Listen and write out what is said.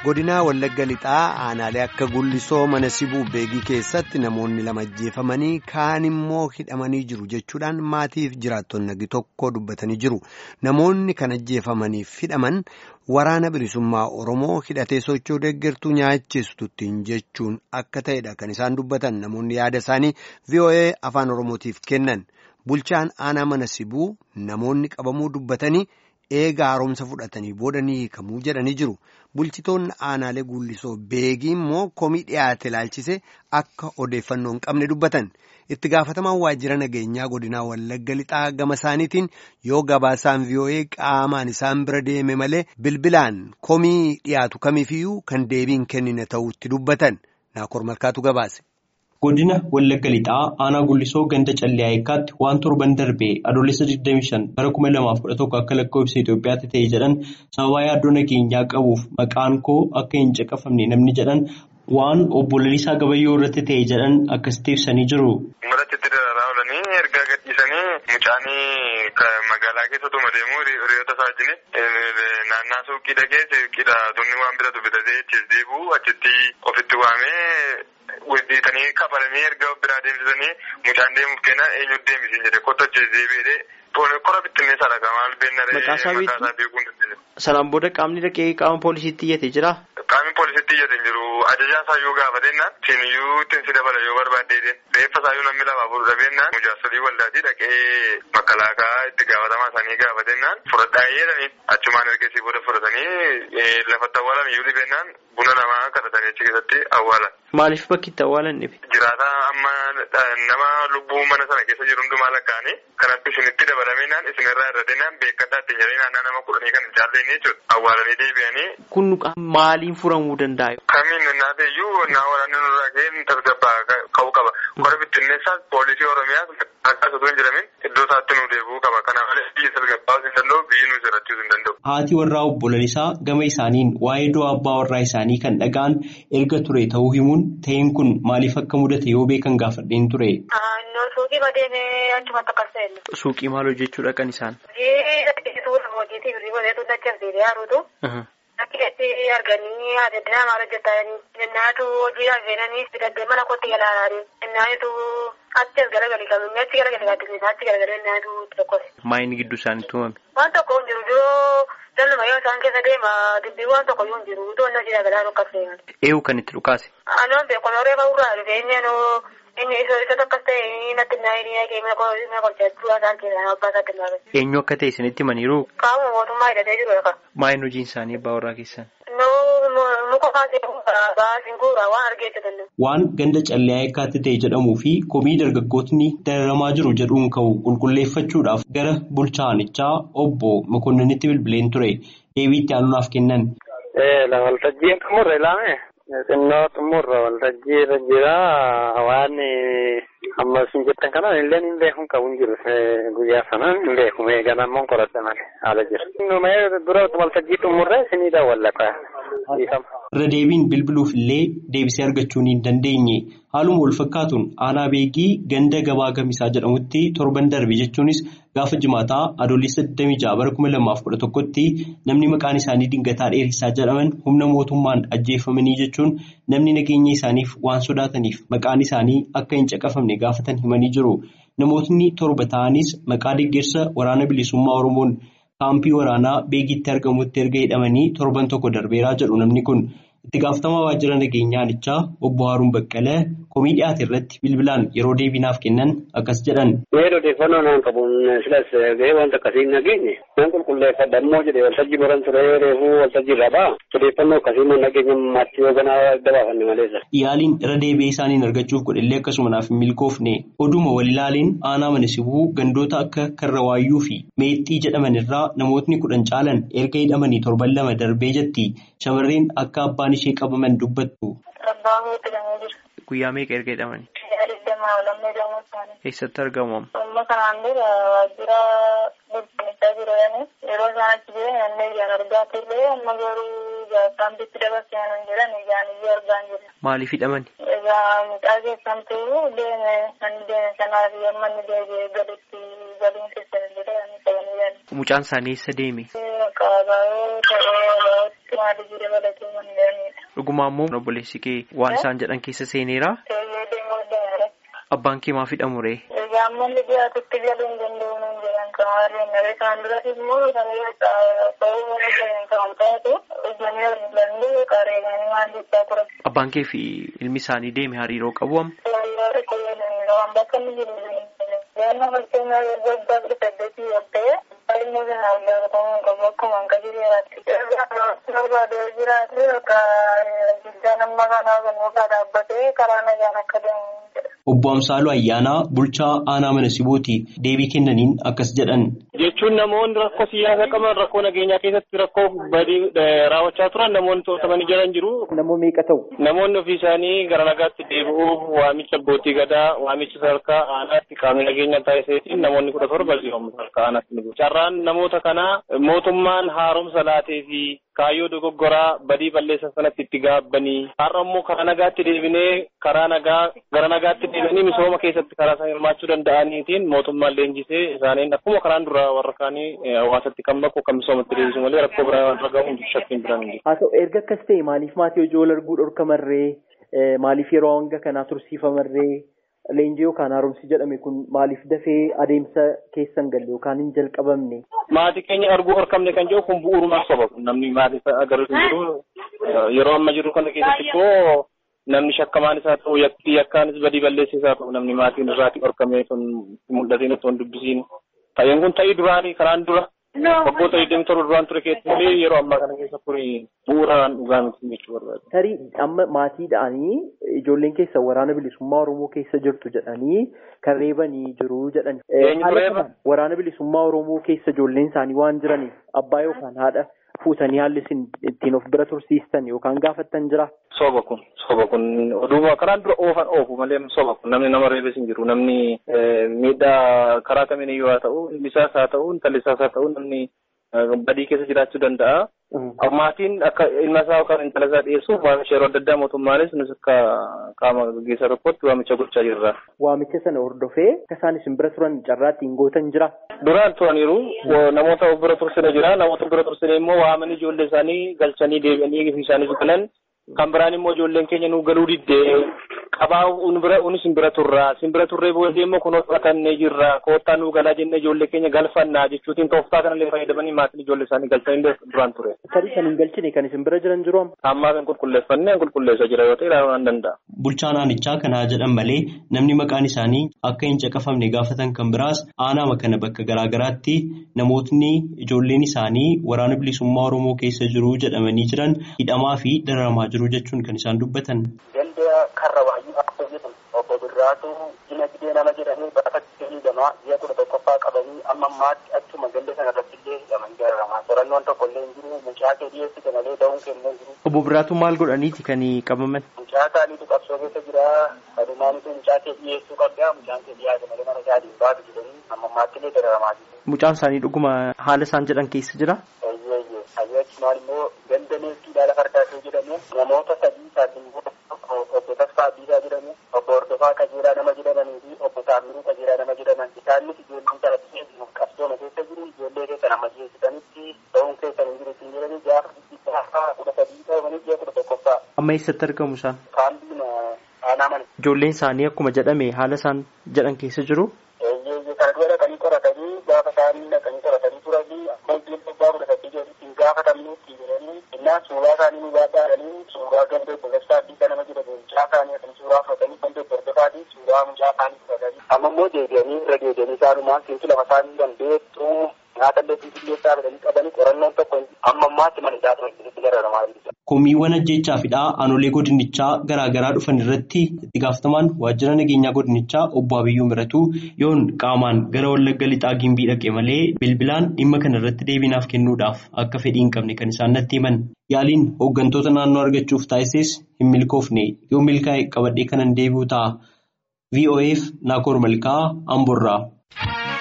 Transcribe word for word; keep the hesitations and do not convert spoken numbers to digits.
Godina Wallagga Lixaa aanaalee akka Gullisoo mana Sibuu Beegii keessatti namoonni lama ajjeefamanii kaan immoo hidhamanii jiru jechuudhaan maatiif jiraattonni tokko dubbatanii jiru. Namoonni kan ajjeefamaniif hidhaman waraana bilisummaa Oromoo hidhatee socho'uu deeggartuu nyaachistuutiin jechuun akka ta'edha kan isaan dubbatan namoonni yaada isaanii V O A afaan Oromootiif kennan. Bulchaan aanaa mana Sibuu namoonni qabamuu dubbatanii eega haaromsa fudhatanii boodanii hiikamuu jedhanii jiru. Bulchitoonni aanaalee Gullisoo Beegii immoo komii dhiyaate ilaalchise akka odeeffannoo hin qabne dubbatan. Itti gaafatamaan waajjira nageenyaa godinaa Wallagga Lixaa gama isaaniitiin yoo gabaasaan V O A qaamaan isaan bira deeme malee bilbilaan komii dhiyaatu kamiifiyyuu kan deebiin kennine ta'utti dubbatan. Naakoor Malkaatu gabaase. Godina Wallagga Lixaa aanaa Gullisoo ganda Callee Ayikaatti waan torban darbee adoolessa digdamii shan bara kuma lamaaf kudha tokko akka lakkoofsa Itoophiyaatti ta'e jedhan sababa yaaddoo nageenyaa qabuuf maqaan koo akka hin caqafamne namni jedhan waan obbo Lalisaa Gabayyoo irratti ta'e jedhan akkasitti ibsanii jiru. Malatti dararaa oolanii ergaa gadhiisanii mucaanii magaalaa keessatti deemuu hiriyoota isaa wajjin naannaa suuqii dhagee suuqiidha tunni waan bitatu bitatee achiis deebi'u achitti ofitti waamee. Wajjitanii kafalamee erga biraa deemsisanii mucaan deemuuf kenna eenyu deemisiin jedhe kottu achi deebi'ee kora bittinnee sadaka maal beennaree maqaasaa beekuun dandeenye. Sanaan booda qaamni dhaqee qaama poolisiitti iyyate jira? Qaamni poolisiitti iyyate hin jiru. Ajajaa isaayyuu gaafatennaan siiniyyuu ittiin si dabala yoo barbaaddeedeen reeffa isaayyuu namni lama afur dhabennaan mujaarsolii waldaatii dhaqee makalaakaa itti gaafatamaa isaanii gaafatennaan fudhadhaa jedhanii achumaan ergeessii booda fudhatanii lafatti awwaalan iyyuu dhibennaan buna namaa kadhatanii achi keessatti awwaalan. Maaliif bakki itti awwaalan dhibe? Jiraata amma nama lubbuu mana sana keessa jiru hundumaa lakkaa'anii kanatti isinitti dabalameenaan isinirraa irra deemaan beekadhaa ittiin jedhanii naannaa nama kudhanii kan hin jaalleen jechuudha. Awwaalanii deebi'anii. Kun maaliin furamuu danda'a? Kamiin naa ta'eyyuu naa waraanni nurraa ga'een tasgabbaa ka'uu qaba. Kora bittinneessaas poolisii Oromiyaas akka osoo hin jiramin iddoo isaatti nu deebi'uu qaba. Kana malee biyyi tasgabbaa'uu hin danda'u biyyi nu jiraachuu hin danda'u. Haati warraa obbo Lalisaa gama isaaniin waa'ee du'a abbaa warraa isaanii kan dhaga'an erga ture ta'uu himuun ta'een kun maaliif akka mudate yoo beekan gaafadheen ture. Suuqii badeemee achumatti akkas ta'e. Suuqii maal hojjechuudha kan isaan? Hojiitii birrii badeetu dachaf deebi'ee haaruutu. Akkiitti arganii adeemnaa maal hojjetanii innaatu hojii hafeenanii fidadee mana kootti galaalaan innaatu achi as garagalii qabu achi garagalii qabu achi garagalii innaatu tokkos. Maayini gidduu isaaniitti uumame? Waan tokko hin jiru yoo daldaluma yoo isaan keessa deema dubbii waan tokko yoo hin jiru utuu inni hojii galaa tokko seeman. Eewu kan itti dhukaase? Anoon beekoon horee ba'uurraa dhufe inni inni isa isa tokkos ta'e natti naayinii keemina qorichachuu isaan keessaa abbaa isaatti hin baafate. Eenyu akka ta'e isinitti maniiru? Qaama mootummaa hidhatee jiru yookaan. Maayin hojiin isaanii abbaa warraa keessan? Waan ganda Callee Ayikaatti ta'e jedhamuu fi komii dargaggootni dararamaa jiru jedhuun ka'u qulqulleeffachuudhaaf gara bulchaanichaa obbo Mokonniinitti bilbileen ture. Deebii itti aanuudhaaf kennan. Waltajjiin xumurre ilaame. Xinnoo xumurre waltajjii irra jira waan amma isin jettan kanaan illee hin beekun qabu hin jiru guyyaa sanaan hin beeku meegan ammoo qoradha malee haala jira. Numee dura waltajjii xumurre isinii daawwallata. Irra deebiin bilbiluuf illee deebisee argachuu hin dandeenye. Haaluma wal fakkaatuun aanaa Beegii ganda gabaa gamisaa jedhamutti torban darbe jechuunis gaafa jimaataa adoolessa digdamii ja'a bara kuma lamaaf kudha tokkotti namni maqaan isaanii Dingataa Dheerisaa jedhaman humna mootummaan ajjeefamanii jechuun namni nageenya isaaniif waan sodaataniif maqaan isaanii akka hin caqafamne gaafatan himanii jiru. Namootni torba ta'anis maqaa deeggarsa waraana bilisummaa Oromoon kaampii waraanaa Beegiitti argamutti erga hidhamanii torban tokko darbeeraa jedhu namni kun. Itti gaafatamaa waajjira nageenyaanichaa obbo Haaruun Baqqalee komii dhiyaate irratti bilbilaan yeroo deebinaaf kennan akkas jedhan. Yeroo odeeffannoo naan qabuun silas gahee wanta akkasii hin nageenye nan qulqulleeffadha immoo jedhee waltajjii baran ture reefuu waltajjii irraa ba'a odeeffannoo akkasii immoo nageenya maatti yoo ganaa dabaafanne maleessa. Yaaliin irra deebi'ee isaaniin argachuuf godhellee akkasuma naaf hin milkoofne oduma walilaaliin aanaa mana Sibuu gandoota akka Karrawaayyuu fi Meexxii jedhaman irraa namootni kudhan caalan erga hidhamanii torban lama darbee jetti shamarreen akka abbaan ishee qabaman dubbattu. Guyyaa meeqa erga hidhamanii? Eessatti argamu? Amma kanaan dura waajjira bulchiinsaa jiran yeroo isaan achi jiran namni ijaan argaa turre amma garuu saambitti dabarsee jedhan ijaan iyyuu argaa hin jiran. Maaliif hidhamani? Mucaa keessamtuu deeme kan deeme sanaaf yemmuu inni deebi'ee gaditti galiin keessan jedhanii qabanii jiran. Mucaan isaanii eessa deeme? Qabaayoo ta'ee maali jira balatee man jiranidha. Dhugumaa immoo obboleessi kee waan isaan jedhan keessa seeneera? Ta'ee deemaa deemara. Abbaan kee maaf hidhamu ree? Gaammanni dhiyaatutti galuu hin danda'u nuun jedhan kamaarreen naree kan duratti immoo kan ta'uu mana jiran kan taate hojjannee waliin danda'u qareeganii maal jechaa ture. Abbaan kee fi ilmi isaanii deeme hariiroo qabu amma? Hariiroo tokko jedhanii qaban bakka inni jiru Nama fakkeenyaaf yeroo adda saddeetii yoo ta'e inni kana argamu qabu akkuma hanqa jireeraatti. Barbaadee jiraate yookaan guddaa nama kanaa gamoo dhaabbatee karaa nagaan akka deemu jedha. Obbo Amsaaluu Ayyaanaa bulchaa aanaa mana Sibooti deebii kennaniin akkas jedhan. Jechuun namoonni rakkoo siyaasaa qaban rakkoo nageenyaa keessatti rakkoo badii raawwachaa turan namoonni to'atamanii jiran jiru. Namoonni meeqa ta'u? Namoonni ofii isaanii gara nagaatti deebi'uuf waamicha abbootii gadaa waamicha sadarkaa aanaatti qaamni nageenya taasiseetiin namoonni kudha torba jiru sadarkaa aanaatti ni carraan namoota kanaa mootummaan haaromsa laatee fi kaayyoo dogoggoraa badii balleessan sanatti itti gaabbanii har'a immoo karaa nagaatti deebinee karaa nagaa gara nagaatti deebi'anii misooma keessatti karaa isaan hirmaachuu danda'aniitiin mootummaan leenjisee isaaniin akkuma karaan dura warra kaanii hawaasatti kan bakku kan misoomatti deebisu malee rakkoo biraa waan ragamu shakkiin biraan hin haa ta'u erga akkas ta'e maaliif maatii hojii wal arguu dhorkamarree maaliif yeroo hanga kanaa tursiifamarree leenjii yookaan haaromsi jedhame kun maaliif dafee adeemsa keessan galle yookaan hin jalqabamne. Maatii keenya arguu dhorkamne kan jedhu kun bu'uurumaaf soba namni maatiif agarru jiru yeroo amma jiru kana keessatti koo namni shakkamaan isaa ta'u yakki yakkaanis badii balleessaa isaa ta'u namni maatiin irraati dhorkamee sun mul'ateen otoo hin dubbisiin ta'een kun ta'ii duraanii karaan dura waggoota digdamii torba duraan ture keessatti malee yeroo ammaa kana keessa furii bu'uuraan dhugaa miti jechuu barbaada. Tarii amma maatiidhaanii ijoolleen keessa waraana bilisummaa Oromoo keessa jirtu jedhanii kan reebanii jiru jedhani. Waraana bilisummaa Oromoo keessa ijoolleen isaanii waan jiraniif abbaa yookaan haadha fuutanii haalli isin ittiin of bira tursiistan yookaan gaafattan jira. Soba kun soba kun oduu karaan dura oofan oofu malee soba kun namni nama reebes hin jiru namni miidhaa karaa kamiin iyyuu haa ta'u ilmisaas haa ta'u intallisaas haa ta'u namni badii keessa jiraachuu danda'a. Maatiin akka ilma isaa yookaan intala isaa dhiyeessuuf waamicha yeroo adda addaa mootummaanis nus akka qaama gaggeessaa tokkotti waamicha gochaa jirra. Waamicha sana hordofee akka isaan isin bira turan carraatti hin gootan jira. Duraan turaniiru namoota bira tursine jira namoota bira tursine immoo waamanii ijoollee isaanii galchanii deebi'anii eegifi isaanii galan kan biraan immoo ijoolleen keenya nu galuu diddee qabaa unbira unis simbira turraa simbira turree booddee immoo kunoo fudhatannee jirra koottaa nu galaa jennee ijoollee keenya galfannaa jechuutiin tooftaa kanallee fayyadamanii maatiin ijoollee isaanii galchanii duraan ture. Tarii kan hin galchine kan isin bira jiran jiru amma. Ammaa kan qulqulleeffannee qulqulleessaa jira yoo ta'e ilaaluu waan danda'a. Bulchaan aanichaa kanaa jedhan malee namni maqaan isaanii akka hin caqafamne gaafatan kan biraas aanaa kana bakka garaagaraatti namootni ijoolleen isaanii waraana bilisummaa Oromoo keessa jiru jedhamanii jiran hidhamaa fi dararamaa jiru jechuun kan isaan dubbatan. Karra baay'ee akka jedhu obbo Birraatu dinagdee nama jedhamee bakka hidhamaa biyya kudha tokkoffaa qabanii amma ammaatti achuma ganda sana irratti illee hidhaman jiraama. Qorannoon tokko illee hin jiru mucaa kee dhiyeessite malee da'uun kennee jiru. Obbo Birraatu maal godhaniiti kan qabaman? Mucaa isaaniitu qabsoo keessa jira. Adumaanitu mucaa kee dhiyeessuu qabdaa mucaan kee dhiyaate malee mana isaanii baatu jedhanii amma ammaatti illee dararamaa jiru. Mucaan isaanii dhuguma haala isaan jedhan keessa jira? Eeyyee eeyyee. Hayyoo achumaan immoo ganda neeftii dhaala fardaasee jedhamu namoota sadii isaatiin obbo Tasfaa Biiraa jedhamu obbo Hordofaa Qajeelaa nama jedhamanii fi obbo Taamiruu Qajeelaa nama jedhaman isaanis ijoolleen taphachee qabsooma keessa jiru ijoollee keessa nama geessisanitti ta'uun keessan hin jiru ittiin jedhanii gaafa gaafa kudha sadii ta'anii ji'a kudha tokkoffaa. Amma eessatti argamu isaan? Kaambiin aanaa mana. Ijoolleen isaanii akkuma jedhame haala isaan jedhan keessa jiru? Eeyyee kana dura dhaqanii qoratanii gaafa isaanii dhaqanii qoratanii turanii amma ijoollee abbaa kudha sadii ittiin gaafatamanii ittiin jedhanii innaan suuraa isaanii nu baadhaadhanii suuraa gandee boleessaa addiisa nama jedhamu mucaa isaanii kan suuraa fudhatanii kan deeggardofaati suuraa mucaa isaanii fudhatanii amma immoo deebi'anii irra deebi'anii isaanumaan siintu lafa isaanii dandeettuu nyaata illee fiisillee fidanii qabanii qorannoon tokko amma ammaatti mana hidhaa itti gargaaramaa jiru. Komiiwwan ajjechaa fi aanolee godinichaa garaagaraa dhufan irratti itti gaafatamaan waajjira nageenyaa godinichaa obbo Abiyyuu Miratuu yoon qaamaan gara Wallagga Lixaa Gimbii dhaqe malee bilbilaan dhimma kana irratti deebiinaaf kennuudhaaf akka fedhii hin qabne kan isaan natti himan. Yaaliin hooggantoota naannoo argachuuf taasises hin milkoofne yoo milkaa'e qabadhee kanan deebi'u ta'a. V O F Naakoor Malkaa Amborraa.